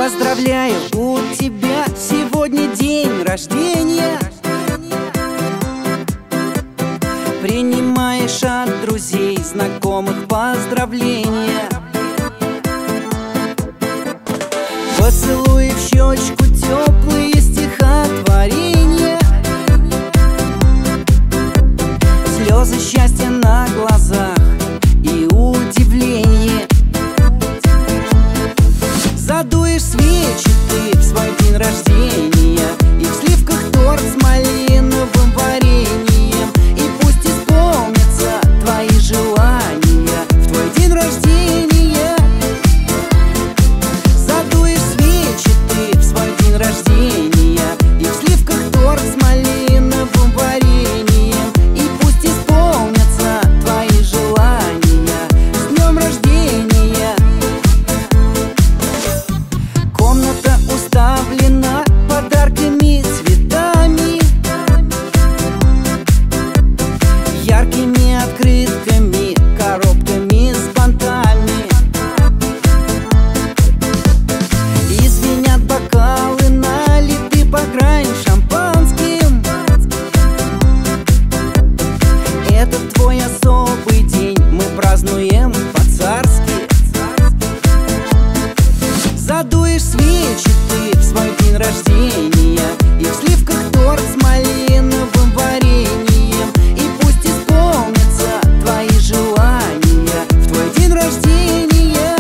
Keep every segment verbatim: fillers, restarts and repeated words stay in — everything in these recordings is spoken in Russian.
Поздравляю, у тебя сегодня день рождения. Принимаешь от друзей, знакомых поздравления. Поцелуй в щечку, теплые стихотворения, слезы счастья на глазах и удивление. Задуешь свечи ты в свой день рождения, и в сливках торт с малиновым вареньем. И пусть исполнятся твои желания в твой день рождения. Задуешь свечи ты в свой день рождения, и в сливках торт с малиновым вареньем. И пусть исполнятся твои желания. С днем рождения! Комната уставлена подарками, цветами, яркими открытками, коробками с бантами. И звенят бокалы, налиты по грани шампанским. Это твой особый день, мы празднуем по-царски. Задуешь свечи ты в свой день рождения, и в сливках торт с малиновым вареньем. И пусть исполнятся твои желания в твой день рождения.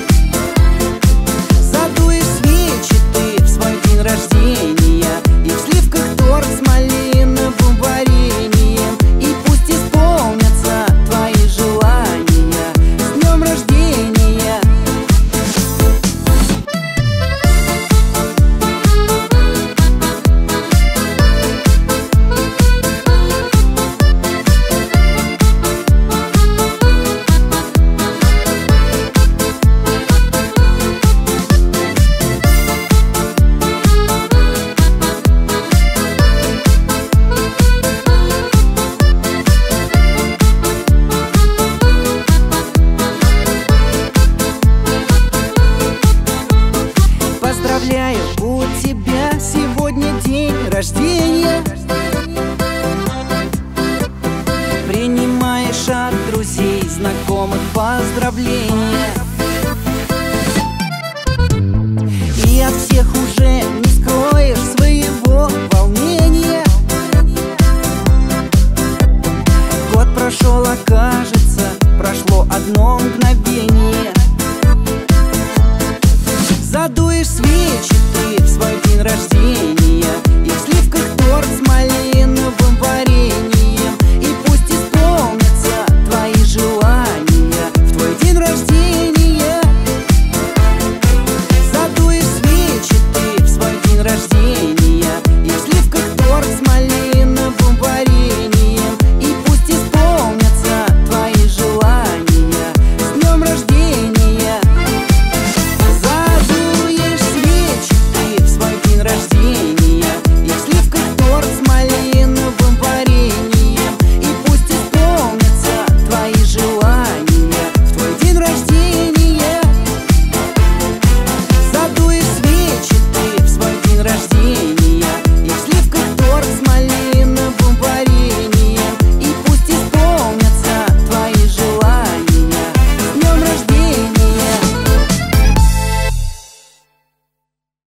Задуешь свечи ты в свой день рождения, и в сливках торт с малиновым вареньем. И пусть исполнятся твои желания. С днем рождения! Поздравляю, у тебя сегодня день рождения. Принимаешь от друзей, знакомых поздравления. И от всех уже не скроешь своего волнения. Год прошел, а кажется, прошло одно мгновение. Задуешь свечи ты в свой день рождения,